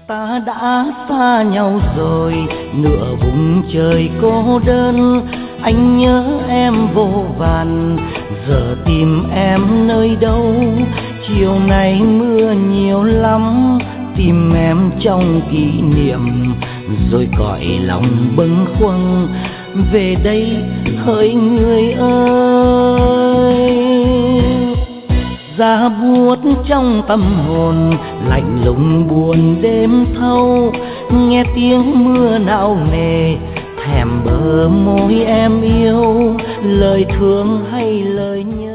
Ta đã xa nhau rồi, nửa vùng trời cô đơn, anh nhớ em vô vàn, giờ tìm em nơi đâu? Chiều nay mưa nhiều lắm, tìm em trong kỷ niệm, rồi cõi lòng bâng khuâng, về đây hỡi người ơi. Giá buốt trong tâm hồn, lạnh lùng buồn đêm thâu, nghe tiếng mưa nao nề, thèm bờ môi em yêu, lời thương hay lời nhớ.